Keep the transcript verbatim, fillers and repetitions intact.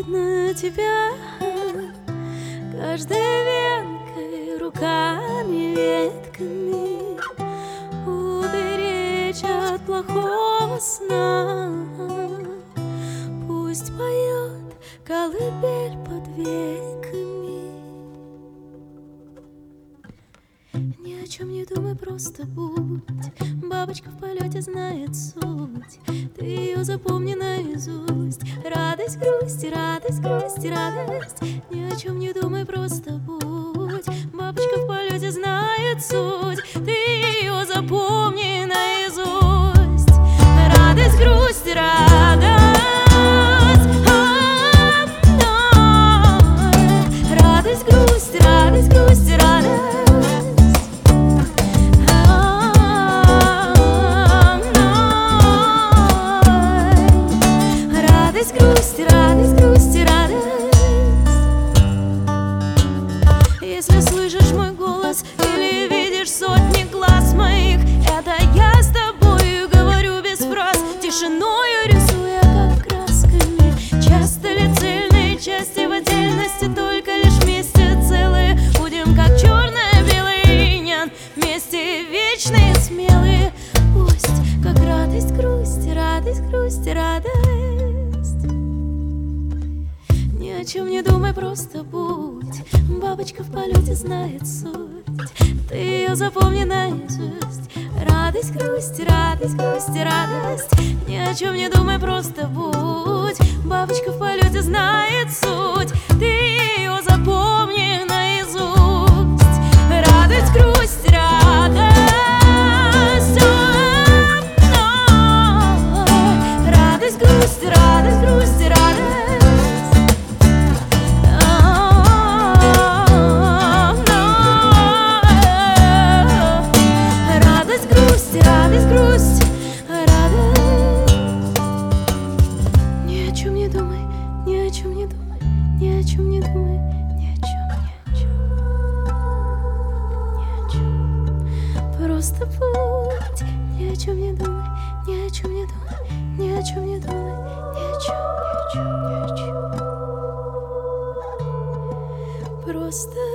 на тебя каждой венкой, руками, ветками уберечь от плохого сна. Пусть поет колыбель под веками. Ни о чем не думай, просто будь. Бабочка в полете знает суть. Ты ее запомни наизусть. Радость, грусть, радость, грусть, радость. Ни о чем не думай, просто будь. Бабочка в полете знает суть. Ты ее запомни наизусть. Радость, грусть, радость. Радость, грусть, радость, грусть, радость. Грусть, радость, грусть и радость. Если слышишь мой голос или видишь сотни глаз моих, это я с тобою говорю без фраз, тишиною рисуя как красками. Часто ли цельные части в отдельности, только лишь вместе целые. Будем как черное-белый инь, вместе вечные, смелые. Пусть как радость, грусть, радость, грусть и радость. Ни о чем не думай, просто будь. Бабочка в полете знает суть. Ты ее запомни наизусть. Радость, грусть, радость, грусть и радость. Ни о чем не думай, просто будь. Бабочка в полете знает суть. Ты ее запомни наизусть. Радость, грусть, радость. Радость, грусть, радость, грусть и радость. Радость, грусть, радость. Ни о чем не думай, ни о чем не думай, ни о чем не думай, ни о чем, ни о чем, ни о чем. Просто будь. Ни о чем не думай, ни о чем не думай, ни о чем не думай, ни о чем, ни о чем, ни о чем. Просто